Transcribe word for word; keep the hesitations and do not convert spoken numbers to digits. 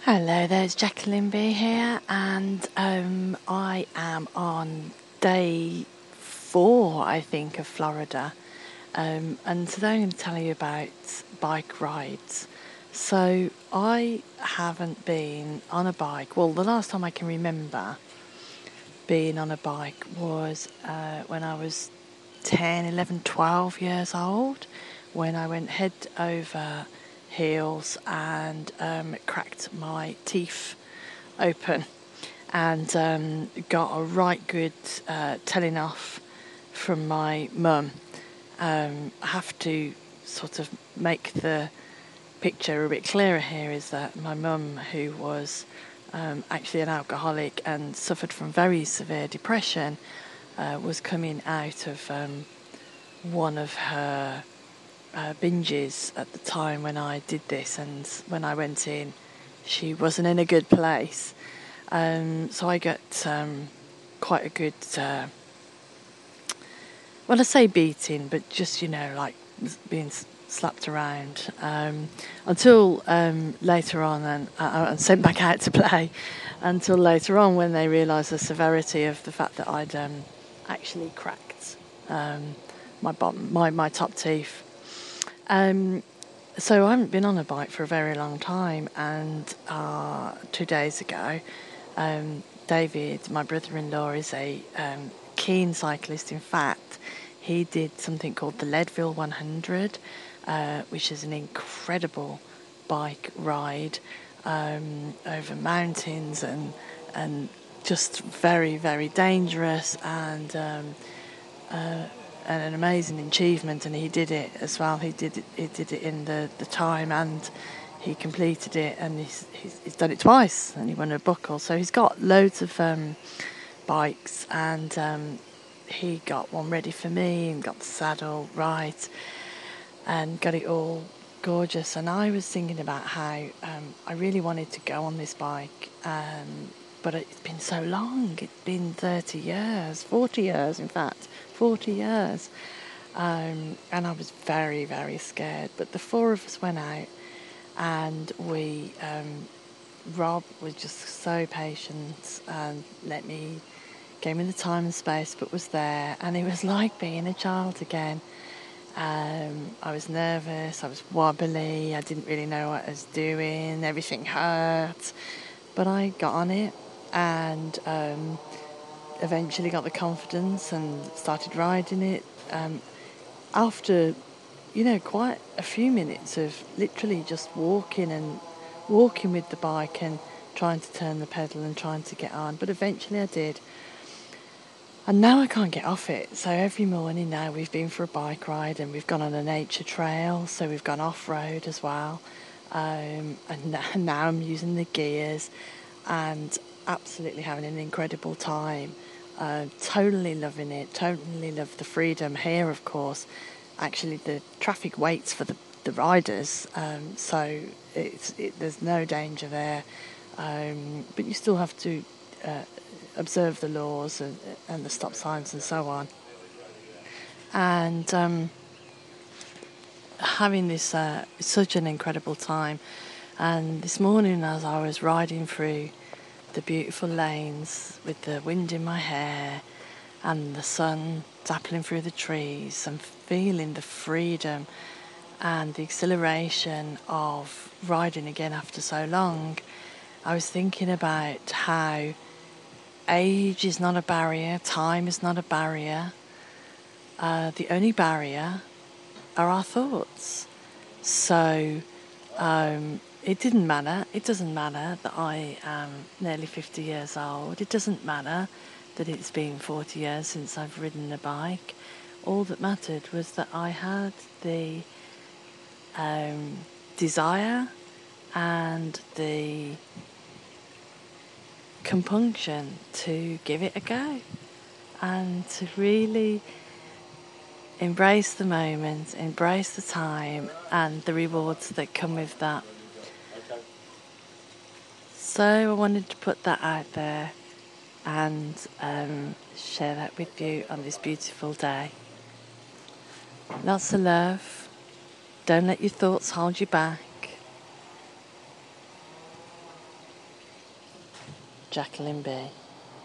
Hello there, it's Jacqueline B here, and um, I am on day four, I think, of Florida. Um, and today I'm going to tell you about bike rides. So I haven't been on a bike. Well, the last time I can remember being on a bike was uh, when I was ten, eleven, twelve years old, when I went head over heels and um, cracked my teeth open and um, got a right good uh, telling off from my mum. Um, I have to sort of make the picture a bit clearer here is that my mum, who was um, actually an alcoholic and suffered from very severe depression, uh, was coming out of um, one of her uh, binges at the time when I did this, and when I went in, she wasn't in a good place. Um, so I got um, quite a good, uh, well, I say beating, but just, you know, like being slapped around um, until um, later on, and, uh, and sent back out to play until later on when they realised the severity of the fact that I'd um, actually cracked um, my bottom, my, my top teeth. Um, so I haven't been on a bike for a very long time, and uh, two days ago, um, David, my brother-in-law, is a um, keen cyclist. In fact, he did something called the Leadville one hundred, uh, which is an incredible bike ride um, over mountains and and just very, very dangerous and um, uh, and an amazing achievement. And he did it as well. He did it. He did it in the, the time, and he completed it, and he's, he's he's done it twice, and he won a buckle. So he's got loads of um, bikes, and um, he got one ready for me, and got the saddle right, and got it all gorgeous. And I was thinking about how um, I really wanted to go on this bike, um, but it's been so long. It's been thirty years, forty years, in fact, forty years. Um, and I was very, very scared. But the four of us went out, and we, um, Rob was just so patient and let me, gave me the time and space, but was there. And it was like being a child again. Um, I was nervous, I was wobbly, I didn't really know what I was doing, everything hurt, but I got on it and um, eventually got the confidence and started riding it. Um, after, you know, quite a few minutes of literally just walking and walking with the bike and trying to turn the pedal and trying to get on, but eventually I did. And now I can't get off it. So every morning now we've been for a bike ride, and we've gone on a nature trail. So we've gone off-road as well. Um, and now I'm using the gears and absolutely having an incredible time. Uh, totally loving it. Totally love the freedom here, of course. Actually, the traffic waits for the, the riders. Um, so it's, it, there's no danger there. Um, but you still have to... Uh, observe the laws and, and the stop signs and so on. And um, having this uh, such an incredible time. And this morning, as I was riding through the beautiful lanes with the wind in my hair and the sun dappling through the trees and feeling the freedom and the exhilaration of riding again after so long, I was thinking about how age is not a barrier, time is not a barrier. Uh, the only barrier are our thoughts. So um, it didn't matter. It doesn't matter that I am nearly fifty years old. It doesn't matter that it's been forty years since I've ridden a bike. All that mattered was that I had the um, desire and the compunction to give it a go and to really embrace the moment, embrace the time and the rewards that come with that. So I wanted to put that out there and um, share that with you on this beautiful day. Lots of love. Don't let your thoughts hold you back. Jacqueline B.